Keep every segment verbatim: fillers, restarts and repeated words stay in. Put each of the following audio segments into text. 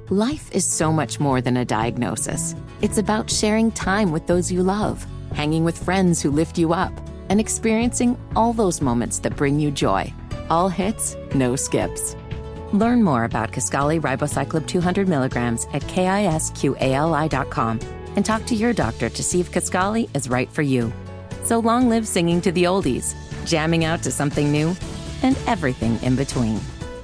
Life is so much more than a diagnosis. It's about sharing time with those you love, hanging with friends who lift you up, and experiencing all those moments that bring you joy. All hits, no skips. Learn more about Kisqali Ribociclib two hundred milligrams at kisqali dot com and talk to your doctor to see if Kisqali is right for you. So long live singing to the oldies, jamming out to something new, and everything in between.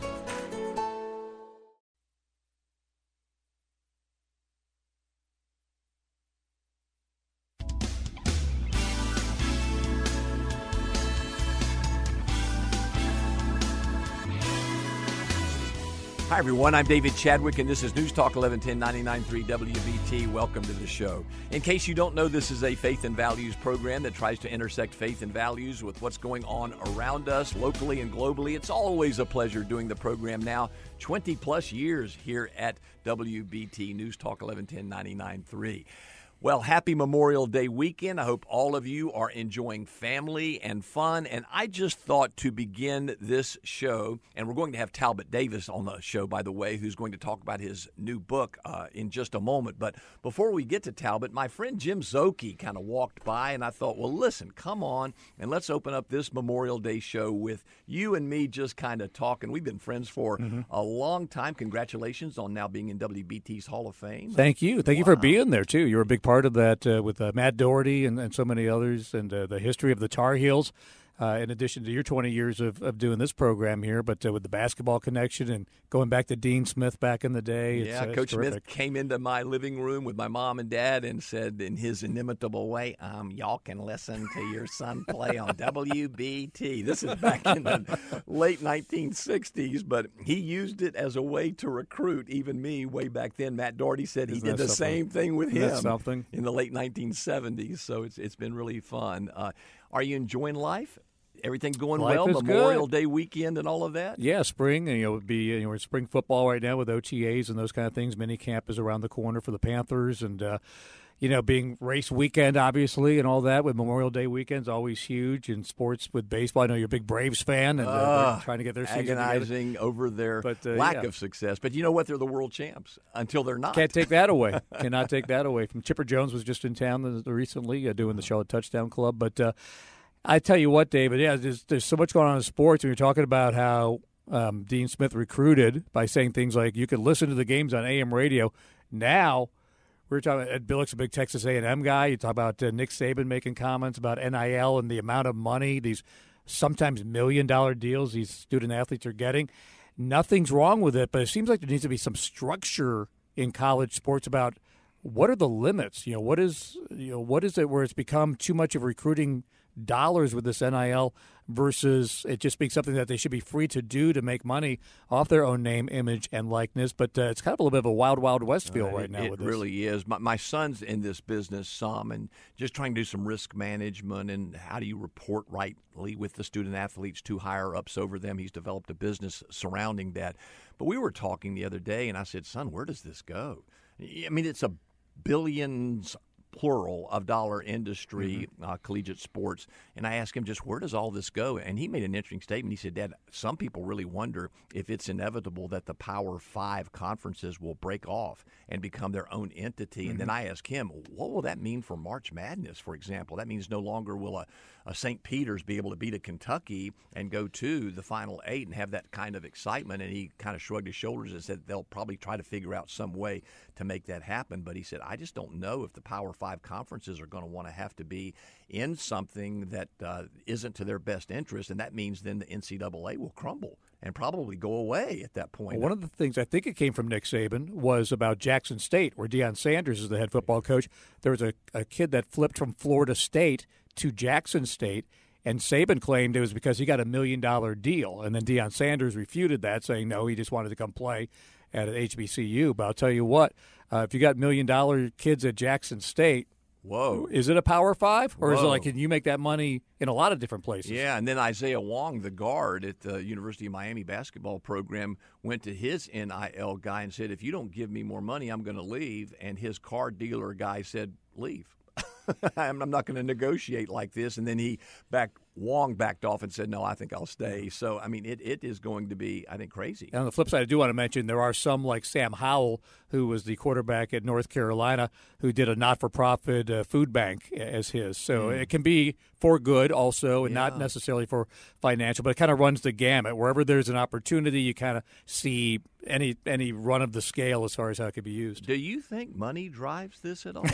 Hi, everyone. I'm David Chadwick, and this is News Talk eleven ten ninety-nine point three W B T. Welcome to the show. In case you don't know, this is a faith and values program that tries to intersect faith and values with what's going on around us, locally and globally. It's always a pleasure doing the program now, twenty-plus years here at W B T, News Talk eleven ten ninety-nine point three. Well, happy Memorial Day weekend. I hope all of you are enjoying family and fun. And I just thought to begin this show, and we're going to have Talbot Davis on the show, by the way, who's going to talk about his new book uh, in just a moment. But before we get to Talbot, my friend Jim Szoke kind of walked by, and I thought, well, listen, come on, and let's open up this Memorial Day show with you and me just kind of talking. We've been friends for mm-hmm. a long time. Congratulations on now being in W B T's Hall of Fame. Thank you. Thank wow. you for being there, too. You're a big part of that uh, with uh, Matt Doherty and, and so many others, and uh, the history of the Tar Heels, uh, in addition to your twenty years of, of doing this program here, but uh, with the basketball connection and going back to Dean Smith back in the day. It's, yeah, uh, Coach Smith came into my living room with my mom and dad and said in his inimitable way, um, y'all can listen to your son play on W B T. This is back in the late nineteen sixties, but he used it as a way to recruit even me way back then. Matt Doherty said he Isn't did the something? same thing with him something? in the late nineteen seventies, so it's it's been really fun. Uh, are you enjoying life? Everything going Life well? is Memorial good. Day weekend and all of that? Yeah, spring. And, you know, it would be you know, we're in spring football right now with O T As and those kind of things. Mini camp is around the corner for the Panthers, and uh, you know, being race weekend obviously and all that with Memorial Day weekend's always huge. In sports with baseball, I know you're a big Braves fan, and uh, uh, they're trying to get their season agonizing together. over their but, uh, lack yeah. of success. But you know what? They're the world champs until they're not. Can't take that away. Cannot take that away. From Chipper Jones was just in town recently uh, doing the Charlotte Touchdown Club, but. Uh, I tell you what, David, yeah, there's, there's so much going on in sports. And you're talking about how um, Dean Smith recruited by saying things like you could listen to the games on A M radio. Now, we're talking about Ed Billick's a big Texas A and M guy. You talk about uh, Nick Saban making comments about N I L and the amount of money, these sometimes million-dollar deals these student-athletes are getting. Nothing's wrong with it, but it seems like there needs to be some structure in college sports about what are the limits? You know, what is you know what is it where it's become too much of recruiting dollars with this N I L versus it just being something that they should be free to do to make money off their own name, image, and likeness. But uh, it's kind of a little bit of a wild, wild west feel uh, right it, now it with this. It really is. My, my son's in this business some and just trying to do some risk management and how do you report rightly with the student-athletes to higher-ups over them. He's developed a business surrounding that. But we were talking the other day, and I said, son, where does this go? I mean, it's a billions plural of dollar industry, mm-hmm. uh, collegiate sports. And I asked him just where does all this go? And he made an interesting statement. He said, Dad, some people really wonder if it's inevitable that the Power Five conferences will break off and become their own entity. Mm-hmm. And then I asked him, what will that mean for March Madness, for example? That means no longer will a, a Saint Peter's be able to beat a Kentucky and go to the Final Eight and have that kind of excitement. And he kind of shrugged his shoulders and said they'll probably try to figure out some way to make that happen. But he said, I just don't know if the Power Five Five conferences are going to want to have to be in something that uh, isn't to their best interest, and that means then the N C double A will crumble and probably go away at that point. Well, one of the things I think it came from Nick Saban was about Jackson State, where Deion Sanders is the head football coach. There was a, a kid that flipped from Florida State to Jackson State, and Saban claimed it was because he got a million-dollar deal, and then Deion Sanders refuted that, saying no, he just wanted to come play at H B C U. But I'll tell you what, uh, if you got million-dollar kids at Jackson State, whoa, is it a Power Five, or Whoa. is it like can you make that money in a lot of different places? Yeah, and then Isaiah Wong, the guard at the University of Miami basketball program, went to his N I L guy and said, if you don't give me more money, I'm going to leave. And his car dealer guy said, leave. I'm, I'm not going to negotiate like this. And then he backed, Wong backed off and said, no, I think I'll stay. So, I mean, it, it is going to be, I think, crazy. And on the flip side, I do want to mention there are some like Sam Howell, who was the quarterback at North Carolina, who did a not-for-profit uh, food bank as his. So mm. it can be for good also, and yeah. not necessarily for financial, but it kind of runs the gamut. Wherever there's an opportunity, you kind of see any any run of the scale as far as how it could be used. Do you think money drives this at all?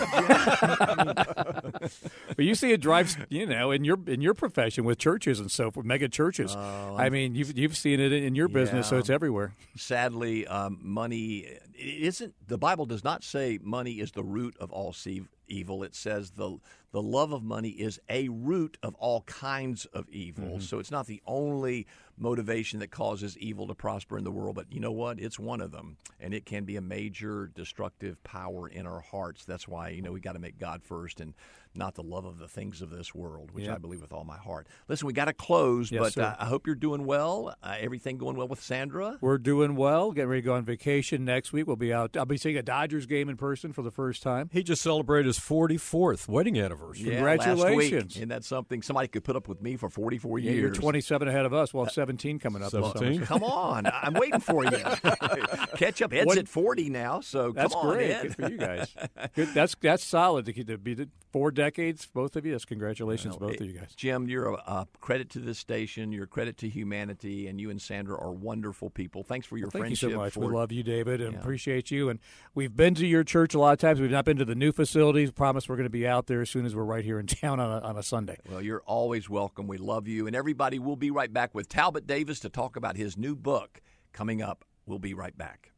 But you see it drives, you know, in your in your profession with churches and so forth, mega churches. Uh, I mean, you've you've seen it in your business, yeah. so it's everywhere. Sadly, um, money it isn't. The Bible does not say money is the root of all evil. It says the the love of money is a root of all kinds of evil. Mm-hmm. So it's not the only motivation that causes evil to prosper in the world, but you know what? It's one of them, and it can be a major destructive power in our hearts. That's why, you know, we got to make God first and not the love of the things of this world, which yep. I believe with all my heart. Listen, we got to close, yes, but uh, I hope you're doing well. Uh, everything going well with Sandra? We're doing well. Getting ready to go on vacation next week. We'll be out. I'll be seeing a Dodgers game in person for the first time. He just celebrated his forty-fourth wedding anniversary. Yeah, congratulations. Isn't that something? Somebody could put up with me for forty-four yeah, years. You're twenty-seven ahead of us. We'll have seventeen coming up. seventeen? Come on. I'm waiting for you. Catch up. Ed's what? At forty now, so that's come on, great. Ed. Good for you guys. Good. That's that's solid to, to be the four decades, both of you. That's congratulations, well, both it, of you guys. Jim, you're a, a credit to this station. You're a credit to humanity, and you and Sandra are wonderful people. Thanks for your well, thank friendship. Thank you so much. For, we love you, David, and yeah. appreciate you. And we've been to your church a lot of times. We've not been to the new facilities. Promise we're going to be out there as soon as we're right here in town on a, on a Sunday. Well, you're always welcome. We love you. And everybody, we'll be right back with Talbot Davis to talk about his new book coming up. We'll be right back.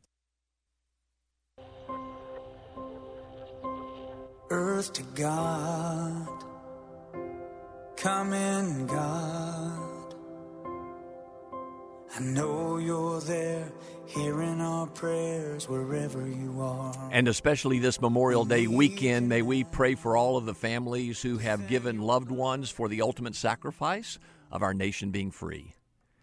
Earth to God, come in, God. I know you're there, hearing our prayers wherever you are. And especially this Memorial Day weekend, may we pray for all of the families who have given loved ones for the ultimate sacrifice of our nation being free.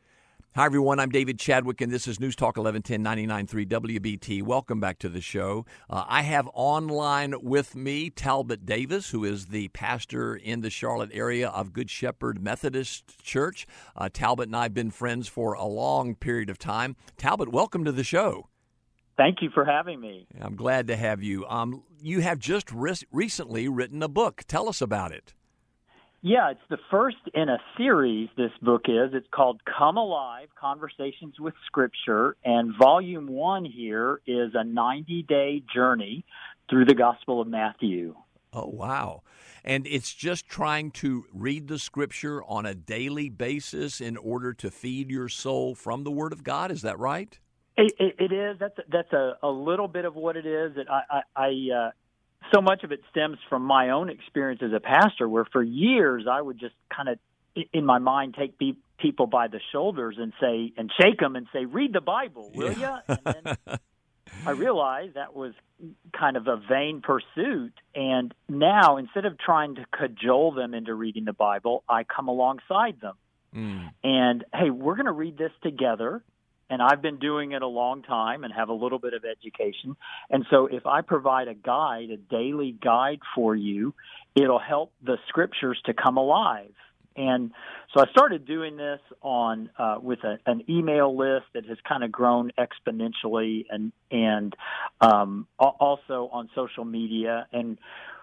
Hi, everyone. I'm David Chadwick, and this is News Talk eleven ten ninety-nine point three W B T. Welcome back to the show. Uh, I have online with me Talbot Davis, who is the pastor in the Charlotte area of Good Shepherd Methodist Church. Uh, Talbot and I have been friends for a long period of time. Talbot, welcome to the show. Thank you for having me. I'm glad to have you. Um, you have just re- recently written a book. Tell us about it. Yeah, it's the first in a series, this book is. It's called Come Alive, Conversations with Scripture, and volume one here is a ninety-day journey through the Gospel of Matthew. Oh, wow. And it's just trying to read the Scripture on a daily basis in order to feed your soul from the Word of God. Is that right? It, it, it is. That's, that's a, a little bit of what it is. That I, I, I uh, So much of it stems from my own experience as a pastor, where for years I would just kind of, in my mind, take pe- people by the shoulders and say, and shake them and say, read the Bible, will yeah. you? And then I realized that was kind of a vain pursuit. And now, instead of trying to cajole them into reading the Bible, I come alongside them. Mm. And, hey, we're going to read this together. And I've been doing it a long time and have a little bit of education. And so if I provide a guide, a daily guide for you, it'll help the Scriptures to come alive. And so I started doing this on uh, with a, an email list that has kind of grown exponentially, and and um, also on social media. And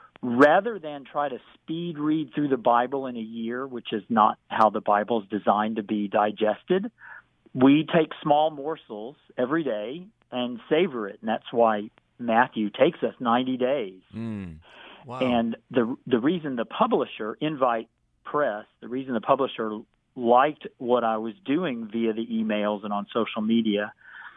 rather than try to speed read through the Bible in a year, which is not how the Bible is designed to be digested, we take small morsels every day and savor it, and that's why Matthew takes us ninety days. Mm. Wow. And the the reason the publisher, Invite Press, the reason the publisher liked what I was doing via the emails and on social media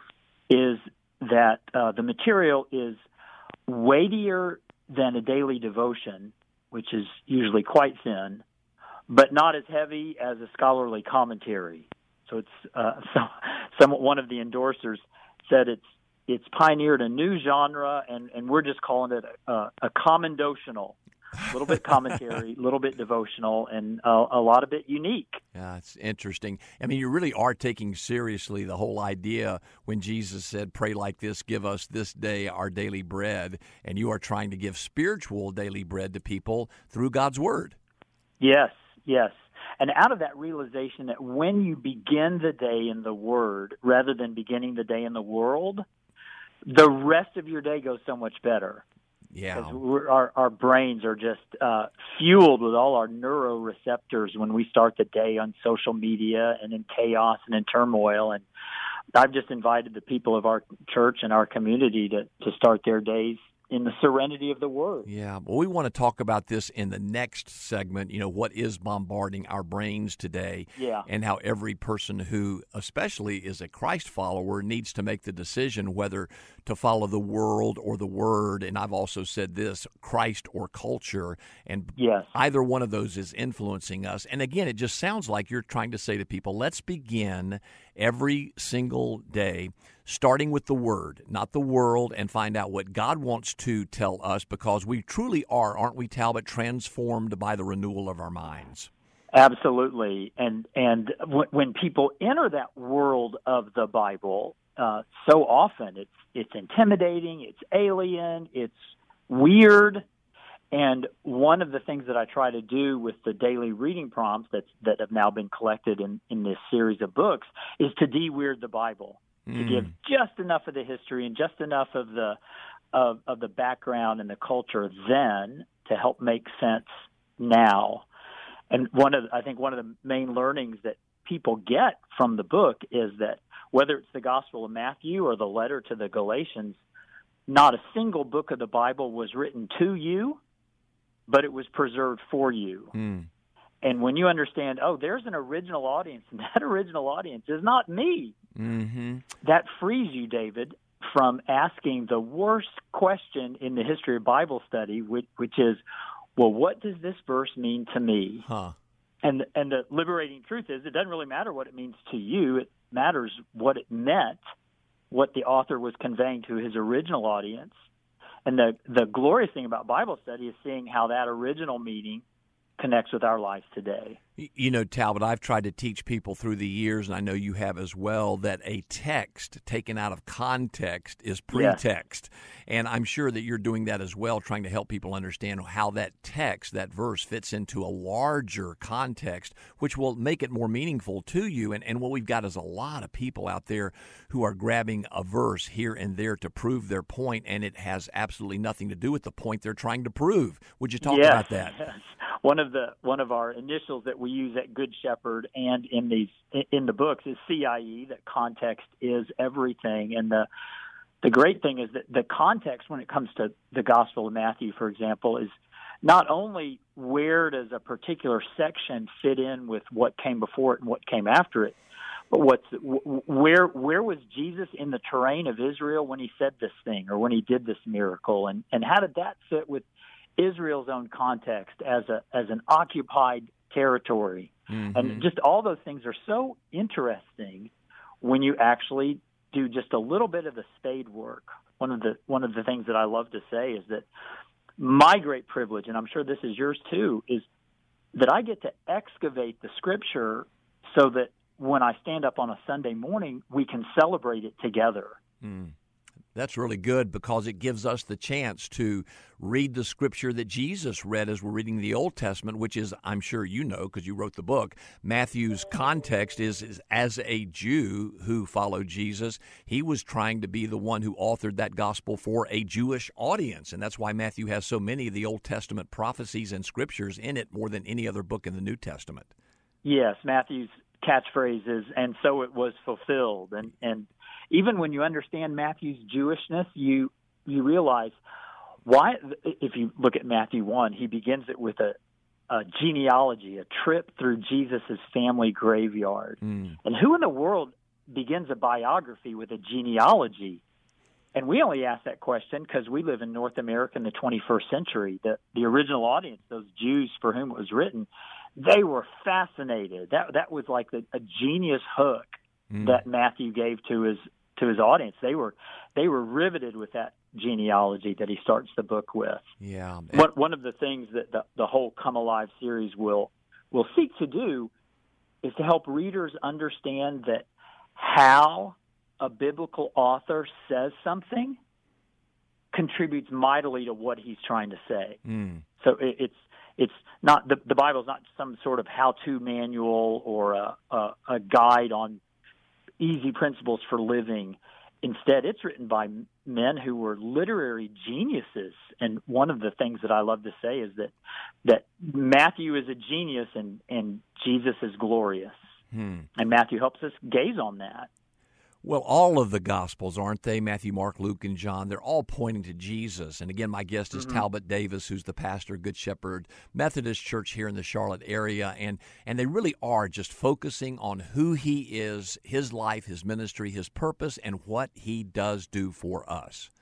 is that uh, the material is weightier than a daily devotion, which is usually quite thin, but not as heavy as a scholarly commentary. So it's uh, so, some one of the endorsers said it's it's pioneered a new genre, and, and we're just calling it a, a commendational. a little bit commentary, a little bit devotional, and uh, a lot of it unique. Yeah, it's interesting. I mean, you really are taking seriously the whole idea when Jesus said, pray like this, give us this day our daily bread, and you are trying to give spiritual daily bread to people through God's Word. Yes, yes. And out of that realization that when you begin the day in the Word rather than beginning the day in the world, the rest of your day goes so much better. Yeah. Because we're, our, our brains are just uh, fueled with all our neuroreceptors when we start the day on social media and in chaos and in turmoil. And I've just invited the people of our church and our community to, to start their days in the serenity of the Word. Yeah, well, we want to talk about this in the next segment, you know, what is bombarding our brains today, yeah. and how every person who especially is a Christ follower needs to make the decision whether to follow the world or the Word. And I've also said this, Christ or culture, and yes. either one of those is influencing us. And again, it just sounds like you're trying to say to people, let's begin every single day starting with the Word, not the world, and find out what God wants to tell us, because we truly are, aren't we, Talbot, transformed by the renewal of our minds? Absolutely. And and w- when people enter that world of the Bible, uh, so often it's it's intimidating, it's alien, it's weird. And one of the things that I try to do with the daily reading prompts that's, that have now been collected in, in this series of books is to de-weird the Bible, mm. to give just enough of the history and just enough of the of, of the background and the culture then to help make sense now. And one of I think one of the main learnings that people get from the book is that whether it's the Gospel of Matthew or the letter to the Galatians, not a single book of the Bible was written to you, but it was preserved for you. Mm. And when you understand, oh, there's an original audience, and that original audience is not me, mm-hmm. that frees you, David, from asking the worst question in the history of Bible study, which, which is, well, what does this verse mean to me? Huh. And, and the liberating truth is it doesn't really matter what it means to you. It matters what it meant, what the author was conveying to his original audience. And the, the glorious thing about Bible study is seeing how that original meaning connects with our lives today. You know, Talbot, I've tried to teach people through the years, and I know you have as well, that a text taken out of context is pretext. Yes. And I'm sure that you're doing that as well, trying to help people understand how that text, that verse, fits into a larger context, which will make it more meaningful to you. And, and what we've got is a lot of people out there who are grabbing a verse here and there to prove their point, and it has absolutely nothing to do with the point they're trying to prove. Would you talk yes. about that? Yes. One of the one of our initials that we use at Good Shepherd and in these in the books is C I E, that context is everything. And the the great thing is that the context when it comes to the Gospel of Matthew, for example, is not only where does a particular section fit in with what came before it and what came after it, but what's where where was Jesus in the terrain of Israel when he said this thing or when he did this miracle, and, and how did that fit with Israel's own context as a as an occupied territory. Mm-hmm. And just all those things are so interesting when you actually do just a little bit of the spade work. One of the one of the things that I love to say is that my great privilege, and I'm sure this is yours too, is that I get to excavate the Scripture so that when I stand up on a Sunday morning, we can celebrate it together. Mm. That's really good, because it gives us the chance to read the Scripture that Jesus read as we're reading the Old Testament, which is, I'm sure you know because you wrote the book, Matthew's context is, is as a Jew who followed Jesus, he was trying to be the one who authored that gospel for a Jewish audience. And that's why Matthew has so many of the Old Testament prophecies and Scriptures in it more than any other book in the New Testament. Yes, Matthew's catchphrase is, and so it was fulfilled. And, and even when you understand Matthew's Jewishness, you you realize why. If you look at Matthew one, he begins it with a, a genealogy, a trip through Jesus' family graveyard. Mm. And who in the world begins a biography with a genealogy? And we only ask that question because we live in North America in the twenty-first century. The, the original audience, those Jews for whom it was written, they were fascinated. That that was like a, a genius hook mm. that Matthew gave to his to his audience. They were they were riveted with that genealogy that he starts the book with. Yeah. One one of the things that the, the whole Come Alive series will will seek to do is to help readers understand that how a biblical author says something contributes mightily to what he's trying to say. Mm. So it, it's it's not the, the Bible is not some sort of how-to manual or a, a, a guide on easy principles for living. Instead, it's written by men who were literary geniuses. And one of the things that I love to say is that that Matthew is a genius and, and Jesus is glorious. Hmm. And Matthew helps us gaze on that. Well, all of the Gospels, aren't they? Matthew, Mark, Luke, and John, they're all pointing to Jesus. And again, my guest is mm-hmm. Talbot Davis, who's the pastor of Good Shepherd Methodist Church here in the Charlotte area. And, and they really are just focusing on who he is, his life, his ministry, his purpose, and what he does do for us.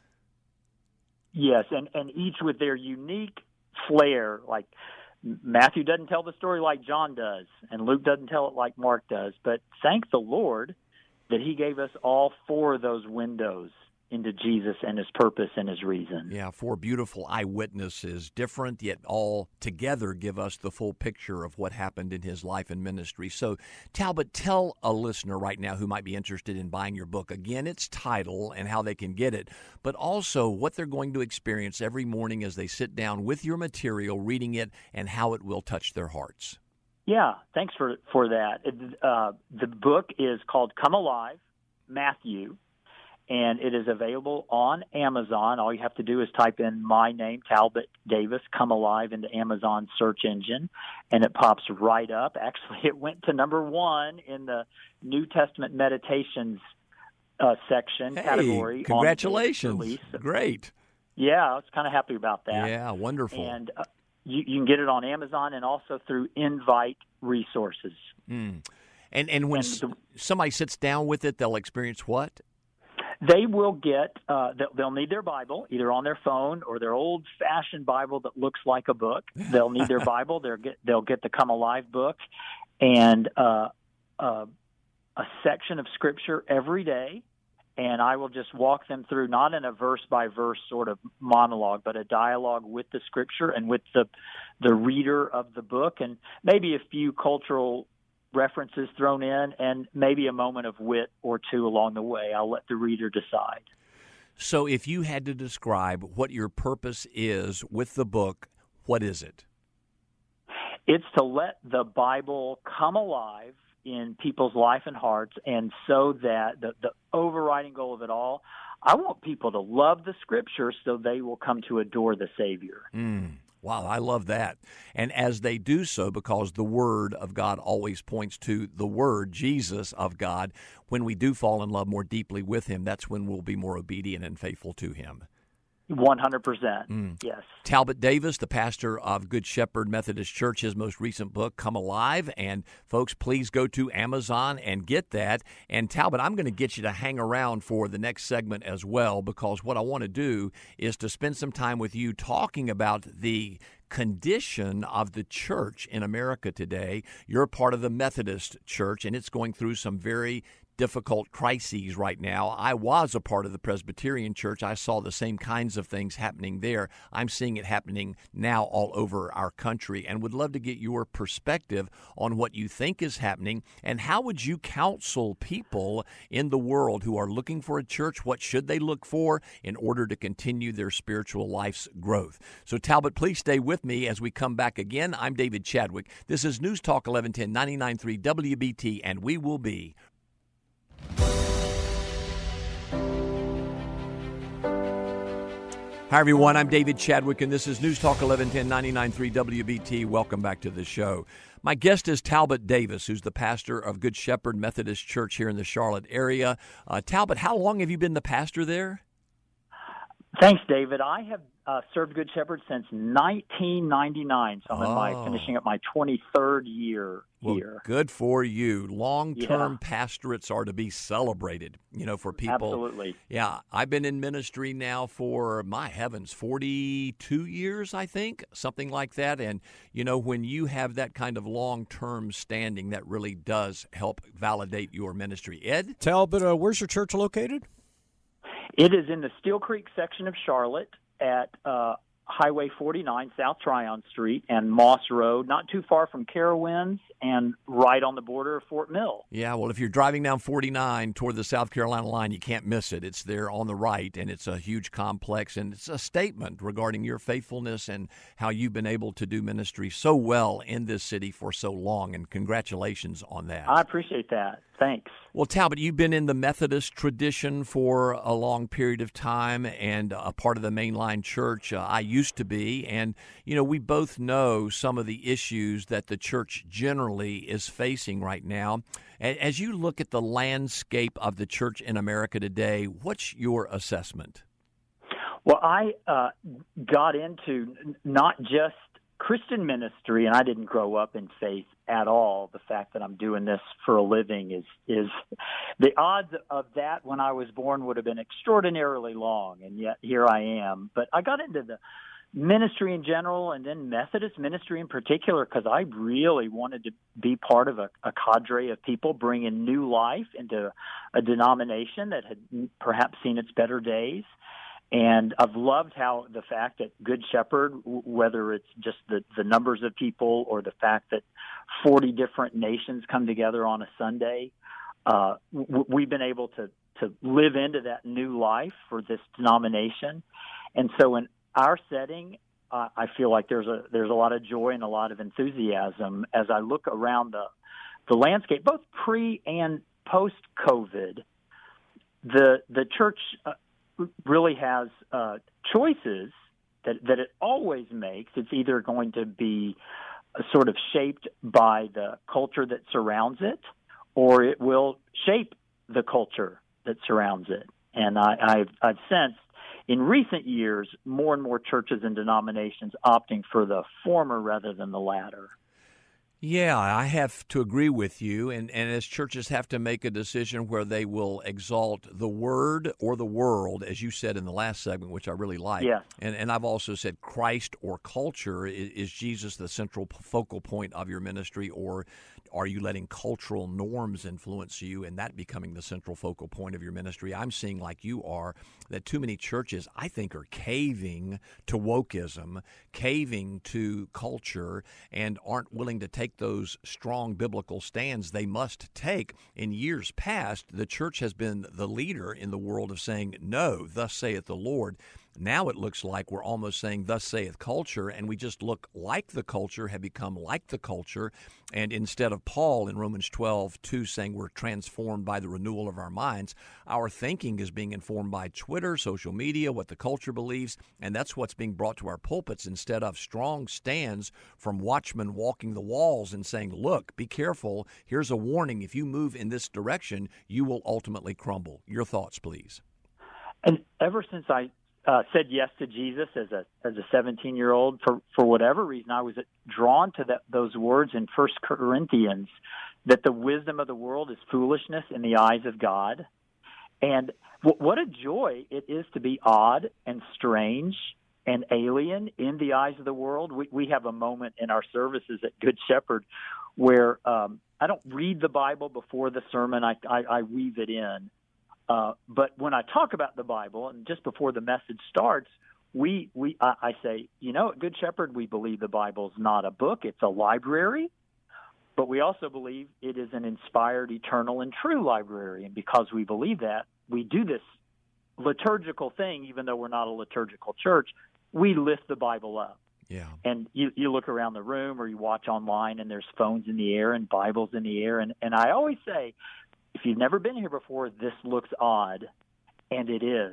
Yes, and, and each with their unique flair. Like Matthew doesn't tell the story like John does, and Luke doesn't tell it like Mark does. But thank the Lord that he gave us all four of those windows into Jesus and his purpose and his reason. Yeah, four beautiful eyewitnesses, different yet all together give us the full picture of what happened in his life and ministry. So, Talbot, tell a listener right now who might be interested in buying your book, again, its title and how they can get it, but also what they're going to experience every morning as they sit down with your material, reading it, and how it will touch their hearts. Yeah, thanks for, for that. Uh, the book is called Come Alive, Matthew, and it is available on Amazon. All you have to do is type in my name, Talbot Davis, Come Alive, into Amazon search engine, and it pops right up. Actually, it went to number one in the New Testament Meditations uh, section hey, category. Congratulations. Great. Yeah, I was kind of happy about that. Yeah, wonderful. And uh, you, you can get it on Amazon and also through Invite Resources. Mm. And and when and the, somebody sits down with it, they'll experience what? They will get, uh, they'll, they'll need their Bible, either on their phone or their old-fashioned Bible that looks like a book. They'll need their Bible. They'll get, they'll get the Come Alive book and uh, uh, a section of Scripture every day. And I will just walk them through, not in a verse-by-verse sort of monologue, but a dialogue with the Scripture and with the the reader of the book, and maybe a few cultural references thrown in, and maybe a moment of wit or two along the way. I'll let the reader decide. So if you had to describe what your purpose is with the book, what is it? It's to let the Bible come alive in people's life and hearts, and so that the, the overriding goal of it all, I want people to love the Scripture so they will come to adore the Savior. Mm. Wow, I love that. And as they do so, because the Word of God always points to the Word, Jesus of God, when we do fall in love more deeply with Him, that's when we'll be more obedient and faithful to Him. one hundred percent, mm. yes. Talbot Davis, the pastor of Good Shepherd Methodist Church, his most recent book, Come Alive. And folks, please go to Amazon and get that. And Talbot, I'm going to get you to hang around for the next segment as well, because what I want to do is to spend some time with you talking about the condition of the church in America today. You're a part of the Methodist Church, and it's going through some very difficult crises right now. I was a part of the Presbyterian Church. I saw the same kinds of things happening there. I'm seeing it happening now all over our country, and would love to get your perspective on what you think is happening, and how would you counsel people in the world who are looking for a church? What should they look for in order to continue their spiritual life's growth? So Talbot, please stay with me as we come back again. I'm David Chadwick. This is News Talk eleven ten, ninety-nine point three W B T, and we will be Hi, everyone. I'm David Chadwick, and this is News Talk eleven ten, ninety-nine point three W B T. Welcome back to the show. My guest is Talbot Davis, who's the pastor of Good Shepherd Methodist Church here in the Charlotte area. Uh, Talbot, how long have you been the pastor there? Thanks, David. I have uh, served Good Shepherd since nineteen ninety-nine, so I'm oh. in my, finishing up my twenty-third year Well, here. good for you. Long-term Yeah. pastorates are to be celebrated, you know, for people. Absolutely. Yeah, I've been in ministry now for, my heavens, forty-two years, I think, something like that. And, you know, when you have that kind of long-term standing, that really does help validate your ministry. Ed? Talbot, uh, where's your church located? It is in the Steel Creek section of Charlotte at uh, Highway forty-nine, South Tryon Street, and Moss Road, not too far from Carowinds and right on the border of Fort Mill. Yeah, well, if you're driving down forty-nine toward the South Carolina line, you can't miss it. It's there on the right, and it's a huge complex, and it's a statement regarding your faithfulness and how you've been able to do ministry so well in this city for so long, and congratulations on that. I appreciate that. Thanks. Well, Talbot, you've been in the Methodist tradition for a long period of time and a part of the mainline church. Uh, I used to be, and, you know, we both know some of the issues that the church generally is facing right now. As you look at the landscape of the church in America today, what's your assessment? Well, I uh, got into not just Christian ministry, and I didn't grow up in faith at all. The fact that I'm doing this for a living is is the odds of that when I was born would have been extraordinarily long, and yet here I am. But I got into the ministry in general, and then Methodist ministry in particular, because I really wanted to be part of a, a cadre of people bringing new life into a denomination that had perhaps seen its better days. And I've loved how the fact that Good Shepherd, whether it's just the, the numbers of people or the fact that forty different nations come together on a Sunday, uh, w- we've been able to, to live into that new life for this denomination. And so in our setting, uh, I feel like there's a there's a lot of joy and a lot of enthusiasm as I look around the the landscape, both pre and post COVID. The the church uh, really has uh, choices that that it always makes. It's either going to be sort of shaped by the culture that surrounds it, or it will shape the culture that surrounds it. And I, I've I've sensed in recent years, more and more churches and denominations opting for the former rather than the latter. Yeah, I have to agree with you. And, and as churches have to make a decision where they will exalt the word or the world, as you said in the last segment, which I really like. Yes. And, and I've also said Christ or culture. Is, is Jesus the central focal point of your ministry, or are you letting cultural norms influence you and that becoming the central focal point of your ministry? I'm seeing, like you are, that too many churches, I think, are caving to wokeism, caving to culture, and aren't willing to take those strong biblical stands they must take. In years past, the church has been the leader in the world of saying, no, thus saith the Lord. Now it looks like we're almost saying, thus saith culture, and we just look like the culture, have become like the culture. And instead of Paul in Romans twelve two saying we're transformed by the renewal of our minds, our thinking is being informed by Twitter, social media, what the culture believes, and that's what's being brought to our pulpits instead of strong stands from watchmen walking the walls and saying, look, be careful, here's a warning, if you move in this direction, you will ultimately crumble. Your thoughts, please. And ever since I Uh, said yes to Jesus as a as a seventeen-year-old. For for whatever reason, I was drawn to that, those words in First Corinthians, that the wisdom of the world is foolishness in the eyes of God. And w- what a joy it is to be odd and strange and alien in the eyes of the world. We, we have a moment in our services at Good Shepherd where um, I don't read the Bible before the sermon. I, I, I weave it in. Uh, but when I talk about the Bible, and just before the message starts, we we I, I say, you know, at Good Shepherd, we believe the Bible's not a book; it's a library. But we also believe it is an inspired, eternal, and true library. And because we believe that, we do this liturgical thing, even though we're not a liturgical church. We lift the Bible up. Yeah. And you, you look around the room or you watch online, and there's phones in the air and Bibles in the air. And, and I always say, if you've never been here before, this looks odd, and it is.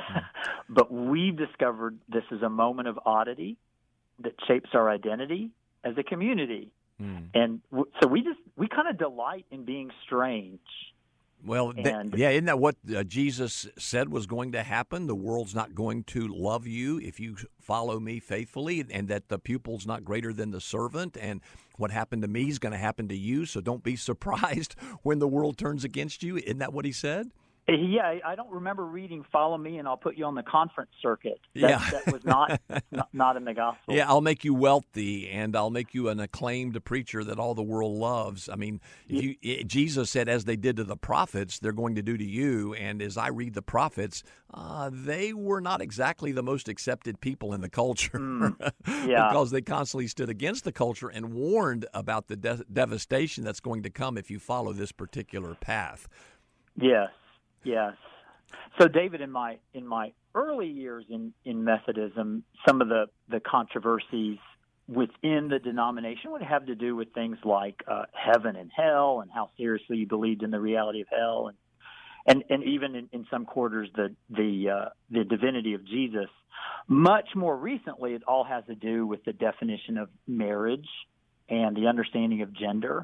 But we've discovered this is a moment of oddity that shapes our identity as a community. Mm. And w- so we just we kind of delight in being strange. Well, th- And yeah, isn't that what uh, Jesus said was going to happen? The world's not going to love you if you follow me faithfully, and that the pupil's not greater than the servant, and what happened to me is going to happen to you, so don't be surprised when the world turns against you. Isn't that what he said? Yeah, I don't remember reading "Follow Me and I'll put you on the conference circuit." That, Yeah. that was not, not not in the gospel. Yeah, I'll make you wealthy, and I'll make you an acclaimed preacher that all the world loves. I mean, if you, it, Jesus said, as they did to the prophets, they're going to do to you. And as I read the prophets, uh, they were not exactly the most accepted people in the culture Mm, yeah. because they constantly stood against the culture and warned about the de- devastation that's going to come if you follow this particular path. Yes, yes. So, David, in my in my early years in, in Methodism, some of the, the controversies within the denomination would have to do with things like uh, heaven and hell, and how seriously you believed in the reality of hell, and and, and even in, in some quarters the the uh, the divinity of Jesus. Much more recently, it all has to do with the definition of marriage and the understanding of gender.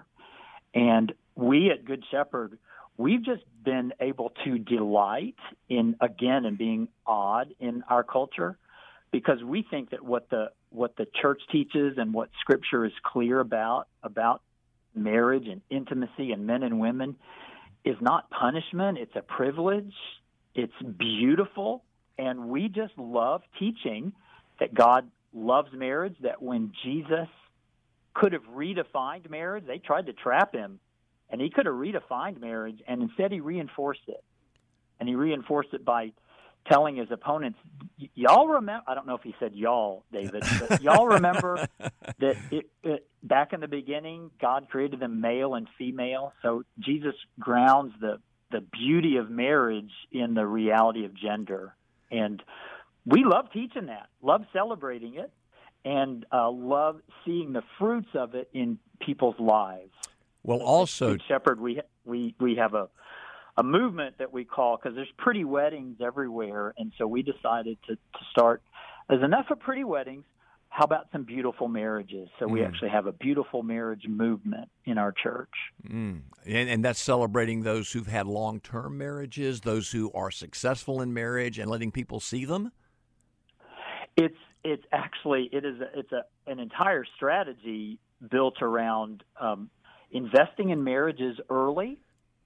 And we at Good Shepherd, we've just been able to delight in, again, in being odd in our culture, because we think that what the what the church teaches and what Scripture is clear about, about marriage and intimacy and men and women, is not punishment. It's a privilege. It's beautiful. And we just love teaching that God loves marriage, that when Jesus could have redefined marriage, they tried to trap him. And he could have redefined marriage, and instead he reinforced it. And he reinforced it by telling his opponents, y- y'all remember, I don't know if he said y'all, David, but y'all remember that it, it, back in the beginning, God created them male and female. So Jesus grounds the, the beauty of marriage in the reality of gender. And we love teaching that, love celebrating it, and uh, love seeing the fruits of it in people's lives. Well, also, Good Shepherd, we we we have a a movement that we call, because there's pretty weddings everywhere, and so we decided to, to start. There's enough of pretty weddings. How about some beautiful marriages? So we Mm. actually have a beautiful marriage movement in our church. Mm. And, and that's celebrating those who've had long-term marriages, those who are successful in marriage, and letting people see them. It's it's actually it is a, it's a an entire strategy built around um, investing in marriages early,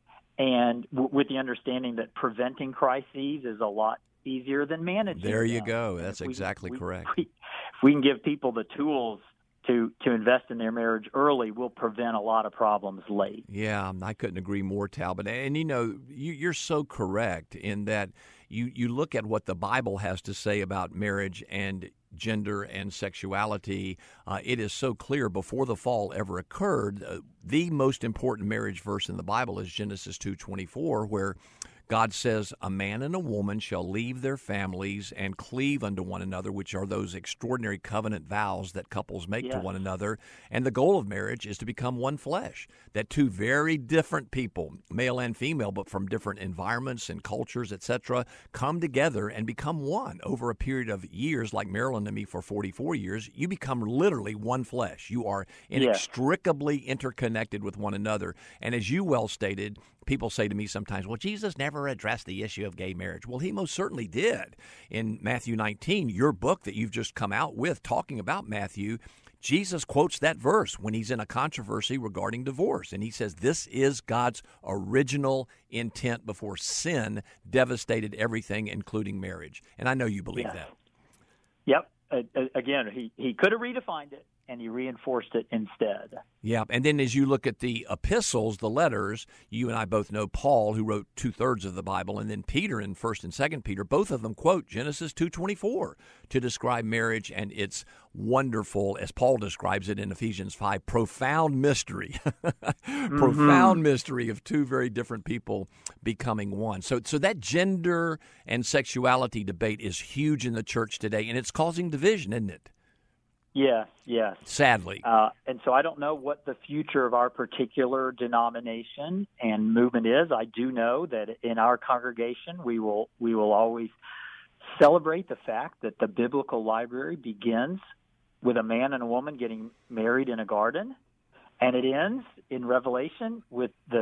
and w- with the understanding that preventing crises is a lot easier than managing There you them. go. And That's if we- exactly we- correct. We, if we can give people the tools to to invest in their marriage early, we'll prevent a lot of problems late. Yeah, I couldn't agree more, Talbot. And, you know, you, you're so correct in that you, you look at what the Bible has to say about marriage and gender and sexuality. Uh, it is so clear before the fall ever occurred. Uh, the most important marriage verse in the Bible is Genesis two twenty-four, where God says, a man and a woman shall leave their families and cleave unto one another, which are those extraordinary covenant vows that couples make to Yes. one another. And the goal of marriage is to become one flesh, that two very different people, male and female, but from different environments and cultures, et cetera, come together and become one over a period of years, like Marilyn and me for forty-four years. You become literally one flesh. You are inextricably interconnected with one another. And as you well stated, people say to me sometimes, well, Jesus never addressed the issue of gay marriage. Well, he most certainly did. In Matthew nineteen, your book that you've just come out with talking about Matthew, Jesus quotes that verse when he's in a controversy regarding divorce. And he says, this is God's original intent before sin devastated everything, including marriage. And I know you believe Yes. that. Yep. Uh, again, he, he could have redefined it, and he reinforced it instead. Yeah, and then as you look at the epistles, the letters, you and I both know Paul, who wrote two-thirds of the Bible, and then Peter in First and Second Peter, both of them quote Genesis two twenty-four to describe marriage and its wonderful, as Paul describes it in Ephesians five, profound mystery. Mm-hmm. Profound mystery of two very different people becoming one. So, so that gender and sexuality debate is huge in the church today, and it's causing division, isn't it? Yes, yes. Sadly. Uh, and so I don't know what the future of our particular denomination and movement is. I do know that in our congregation, we will we will always celebrate the fact that the biblical library begins with a man and a woman getting married in a garden, and it ends in Revelation with the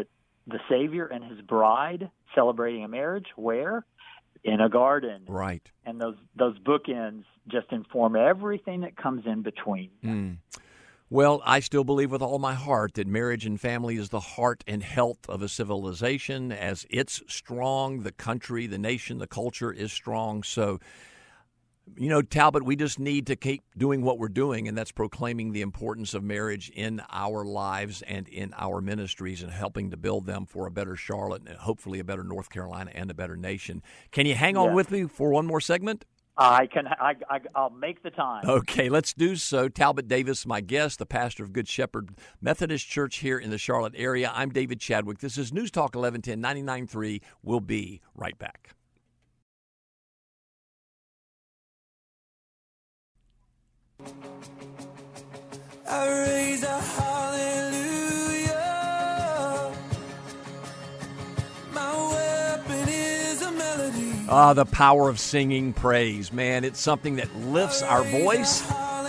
the Savior and his bride celebrating a marriage. Where? In a garden. Right. And those those bookends just inform everything that comes in between. Mm. Well, I still believe with all my heart that marriage and family is the heart and health of a civilization. As it's strong, the country, the nation, the culture is strong. So, you know, Talbot, we just need to keep doing what we're doing, and that's proclaiming the importance of marriage in our lives and in our ministries and helping to build them for a better Charlotte and hopefully a better North Carolina and a better nation. Can you hang on Yes. with me for one more segment? I can. I, I, I'll make the time. Okay, let's do so. Talbot Davis, my guest, the pastor of Good Shepherd Methodist Church here in the Charlotte area. I'm David Chadwick. This is News Talk eleven ten, ninety-nine point three. We'll be right back. I raise a hallelujah. My weapon is a melody. Ah, the power of singing praise, man. It's something that lifts our voice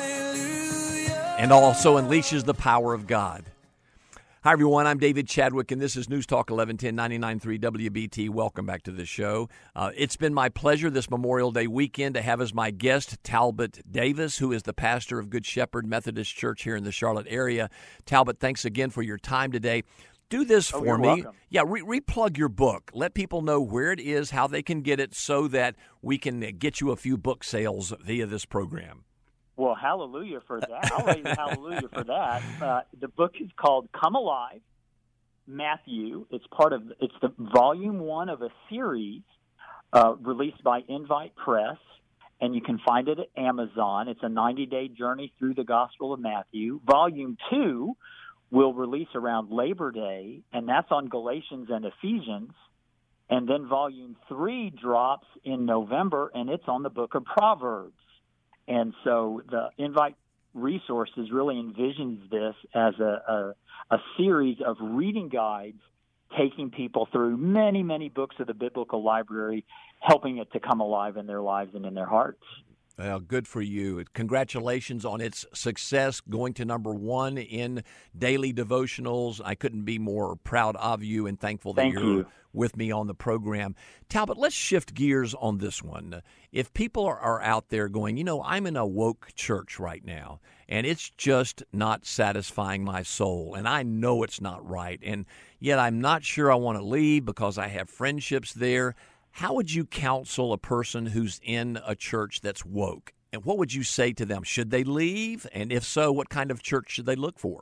and also unleashes the power of God. Hi, everyone. I'm David Chadwick, and this is News Talk eleven ten, ninety-nine point three W B T. Welcome back to the show. Uh, it's been my pleasure this Memorial Day weekend to have as my guest Talbot Davis, who is the pastor of Good Shepherd Methodist Church here in the Charlotte area. Talbot, thanks again for your time today. Do this Oh, for you're me. welcome. Yeah, re- replug your book. Let people know where it is, how they can get it, so that we can get you a few book sales via this program. Well, hallelujah for that. I'll raise hallelujah for that. Uh, the book is called Come Alive, Matthew. It's part of, it's the volume one of a series uh, released by Invite Press, and you can find it at Amazon. It's a ninety-day journey through the Gospel of Matthew. Volume two will release around Labor Day, and that's on Galatians and Ephesians. And then volume three drops in November, and it's on the book of Proverbs. And so the Invite Resources really envisions this as a, a, a series of reading guides taking people through many, many books of the biblical library, helping it to come alive in their lives and in their hearts. Well, good for you. Congratulations on its success, going to number one in daily devotionals. I couldn't be more proud of you and thankful that Thank you're you. with me on the program. Talbot, let's shift gears on this one. If people are, are out there going, you know, I'm in a woke church right now, and it's just not satisfying my soul, and I know it's not right, and yet I'm not sure I want to leave because I have friendships there. How would you counsel a person who's in a church that's woke? And what would you say to them? Should they leave? And if so, what kind of church should they look for?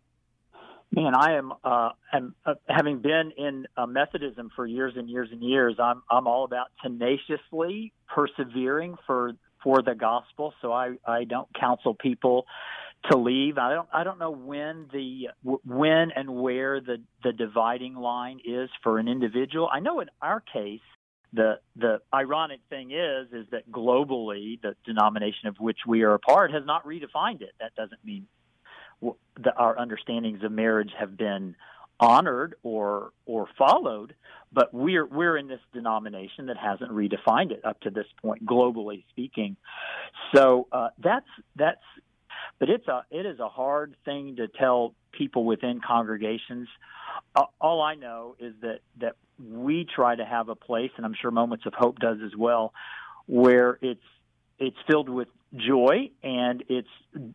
Man, I am, uh, am uh, having been in uh, Methodism for years and years and years. I'm I'm all about tenaciously persevering for for the gospel. So I, I don't counsel people to leave. I don't I don't know when the when and where the the dividing line is for an individual. I know in our case, the the ironic thing is is that globally, the denomination of which we are a part has not redefined it. That doesn't mean that our understandings of marriage have been honored or or followed, but we're we're in this denomination that hasn't redefined it up to this point, globally speaking. So uh, that's that's, but it's a it is a hard thing to tell people within congregations. Uh, all I know is that that we try to have a place, and I'm sure Moments of Hope does as well, where it's it's filled with joy, and it's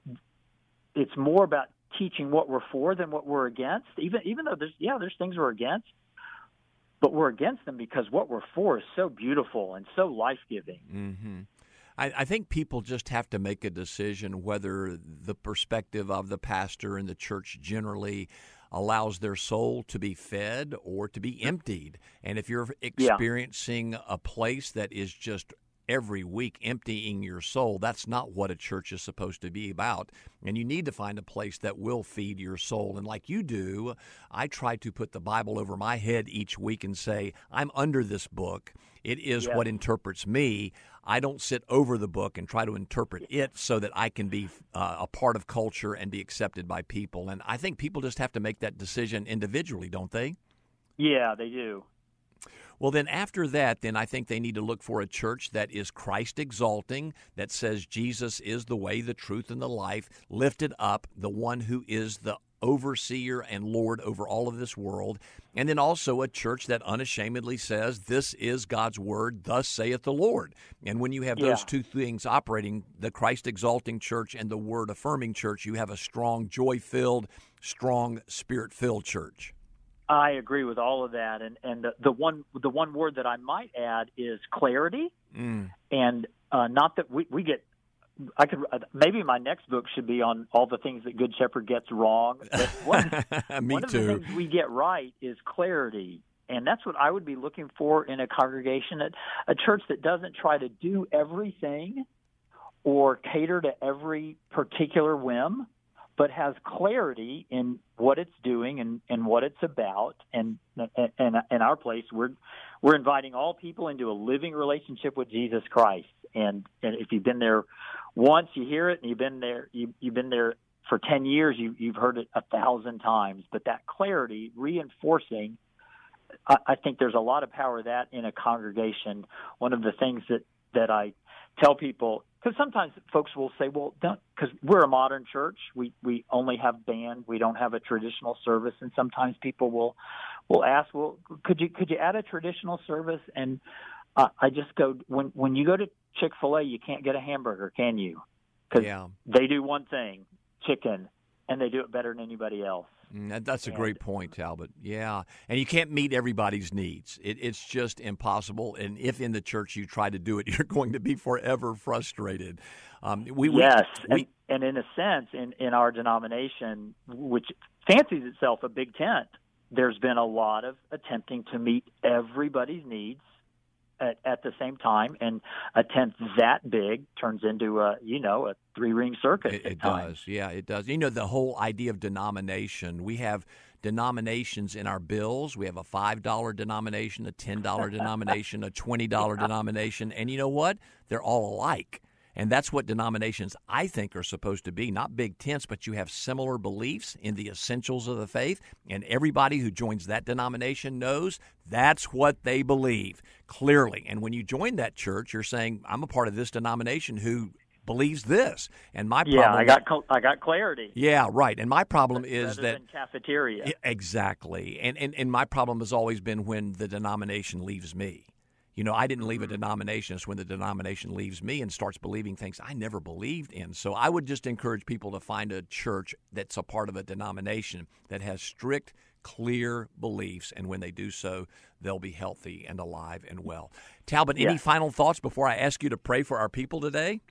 it's more about teaching what we're for than what we're against. Even even though there's yeah there's things we're against, but we're against them because what we're for is so beautiful and so life-giving. Mm-hmm. I, I think people just have to make a decision whether the perspective of the pastor and the church generally allows their soul to be fed or to be emptied. And if you're experiencing yeah. a place that is just every week emptying your soul, that's not what a church is supposed to be about. And you need to find a place that will feed your soul. And like you do, I try to put the Bible over my head each week and say, I'm under this book. It is yeah. what interprets me. I don't sit over the book and try to interpret it so that I can be uh, a part of culture and be accepted by people. And I think people just have to make that decision individually, don't they? Yeah, they do. Well, then after that, then I think they need to look for a church that is Christ-exalting, that says Jesus is the way, the truth, and the life, lifted up, the one who is the overseer and Lord over all of this world, and then also a church that unashamedly says, this is God's word, thus saith the Lord. And when you have those Yeah. two things operating, the Christ-exalting church and the word-affirming church, you have a strong, joy-filled, strong, spirit-filled church. I agree with all of that, and and the, the one the one word that I might add is clarity, Mm. and uh, not that we, we get. I could uh, maybe my next book should be on all the things that Good Shepherd gets wrong. But one, Me one of too. the things we get right is clarity, and that's what I would be looking for in a congregation, at a church that doesn't try to do everything or cater to every particular whim, but has clarity in what it's doing and, and what it's about. And and in our place, we're we're inviting all people into a living relationship with Jesus Christ. And, and if you've been there once, you hear it, and you've been there you, you've been there for ten years, you, you've heard it a thousand times. But that clarity, reinforcing, I, I think there's a lot of power of that in a congregation. One of the things that, that I tell people, because sometimes folks will say, well, don't, because we're a modern church, we, we only have band, we don't have a traditional service, and sometimes people will will ask, well, could you could you add a traditional service? And uh, I just go, when when you go to Chick-fil-A, you can't get a hamburger, can you? Because Yeah. they do one thing, chicken, and they do it better than anybody else. Mm, that- That's a And- great point, Talbot. Yeah. And you can't meet everybody's needs. It, it's just impossible. And if in the church you try to do it, you're going to be forever frustrated. Um, we, we- Yes, we, and, and in a sense, in, in our denomination, which fancies itself a big tent, there's been a lot of attempting to meet everybody's needs at, at the same time, and a tent that big turns into a, you know, a three-ring circus It, at it times. does. Yeah, it does. You know, the whole idea of denomination, we have denominations in our bills. We have a five dollar denomination, a ten dollar denomination, a twenty dollar denomination. And you know what? They're all alike. And that's what denominations, I think, are supposed to be. Not big tents, but you have similar beliefs in the essentials of the faith. And everybody who joins that denomination knows that's what they believe, clearly. And when you join that church, you're saying, I'm a part of this denomination who believes this. And my Yeah, problem, I got cl- I got clarity. yeah, right. And my problem is rather that than cafeteria. Yeah, exactly. And, and and my problem has always been when the denomination leaves me. You know, I didn't leave a denomination. It's when the denomination leaves me and starts believing things I never believed in. So I would just encourage people to find a church that's a part of a denomination that has strict, clear beliefs, and when they do so, they'll be healthy and alive and well. Talbot, any Yeah. final thoughts before I ask you to pray for our people today?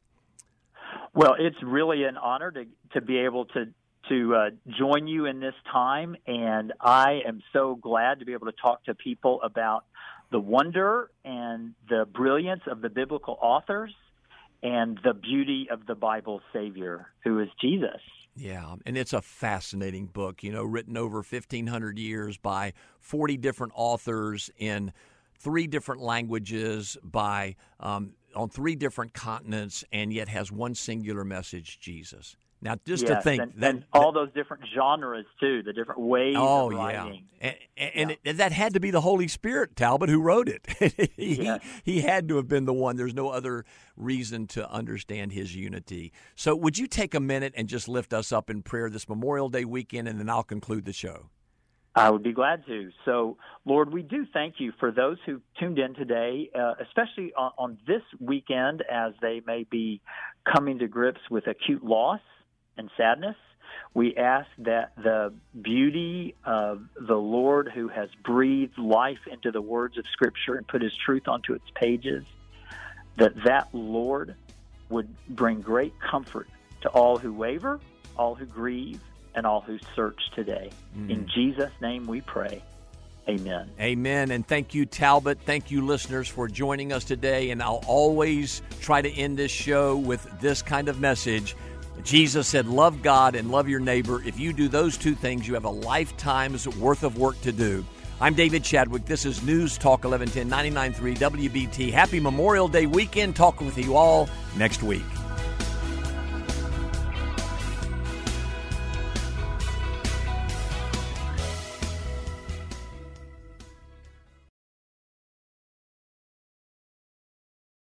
Well, it's really an honor to to be able to to uh, join you in this time, and I am so glad to be able to talk to people about the wonder and the brilliance of the biblical authors and the beauty of the Bible's Savior, who is Jesus. Yeah, and it's a fascinating book, you know, written over fifteen hundred years by forty different authors in three different languages by um, on three different continents, and yet has one singular message, Jesus. Now, just yes, to think and, that and all those different genres too, the different ways oh of yeah, writing. and, and, Yeah. It, that had to be the Holy Spirit, Talbot, who wrote it. he, Yes. he had to have been the one. There's no other reason to understand his unity. So, would you take a minute and just lift us up in prayer this Memorial Day weekend, and then I'll conclude the show. I would be glad to. So, Lord, we do thank you for those who tuned in today, uh, especially on, on this weekend as they may be coming to grips with acute loss and sadness. We ask that the beauty of the Lord, who has breathed life into the words of Scripture and put his truth onto its pages, that that Lord would bring great comfort to all who waver, all who grieve, and all who search today. Mm. In Jesus' name we pray. Amen. Amen. And thank you, Talbot. Thank you, listeners, for joining us today. And I'll always try to end this show with this kind of message. Jesus said, love God and love your neighbor. If you do those two things, you have a lifetime's worth of work to do. I'm David Chadwick. This is News Talk eleven ten, ninety-nine point three W B T. Happy Memorial Day weekend. Talk with you all next week.